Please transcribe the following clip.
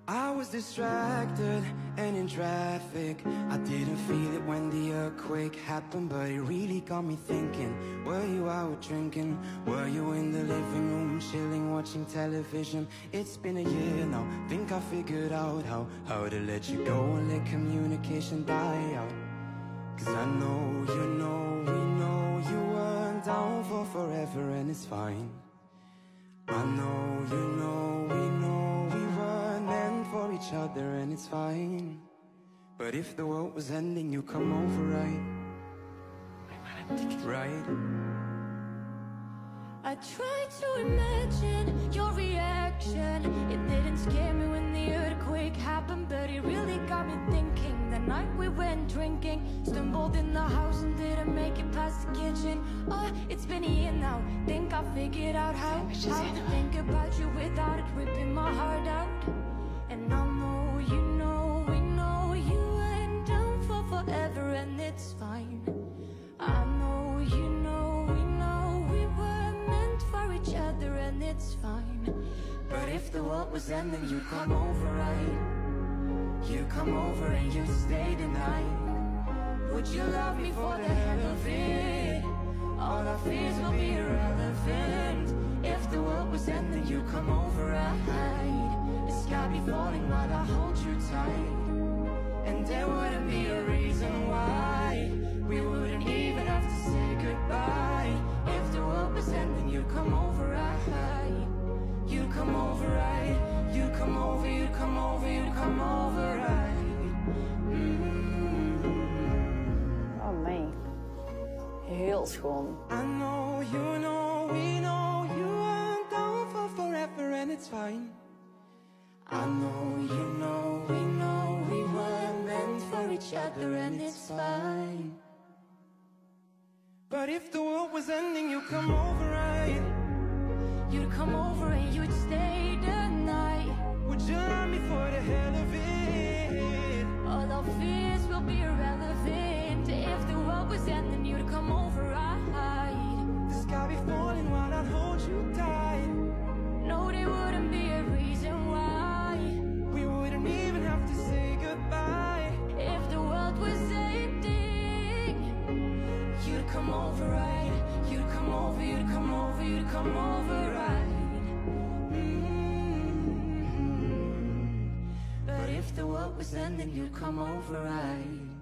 I was distracted and in traffic. I didn't feel it when the earthquake happened, but it really got me thinking. Were you out drinking? Were you in the living room chilling, watching television? It's been a year now, think I figured out how to let you go and let communication die out. Cause I know, you know, we know you weren't down for forever, and it's fine. I know, you know, we know we weren't meant for each other, and it's fine. But if the world was ending, you come over, right? Right? I tried to imagine your reaction. It didn't scare me when the earthquake happened, but it really got me thinking. The night we went drinking, stumbled in the house and didn't make it past the kitchen. Oh, it's been a year now, think I figured out how to think about you without it ripping my heart out. And I know, you know, we know you ain't down for forever, and it's fine. I know, you know, we know we were meant for each other, and it's fine. But if the world was ending, you come over, right? You come over and you stay the night. Would you love me for the hell of it? All our fears will be irrelevant. If the world was ending, you come over, right? The sky be falling while I hold you tight, and there wouldn't be a reason why we wouldn't even have to say goodbye. If the world was ending, you come over, right? You come over, right? You come over, you come over, you come over, right? Oh man, heel schoon. I know, you know, we know you aren't down for forever, and it's fine. I know, you know, we know we weren't meant for each other, and it's fine. But if the world was ending, you come over, right? You'd come over and you'd stay the night. Would you love me for the hell of it? All our fears will be irrelevant. If the world was ending, you'd come over, right? The sky be falling while I hold you tight. No, there wouldn't be a reason why we wouldn't even have to say goodbye. If the world was ending, you'd come over, right? You'd come over, you'd come over, you'd come over, right? But if the world was ending, you'd come over, right?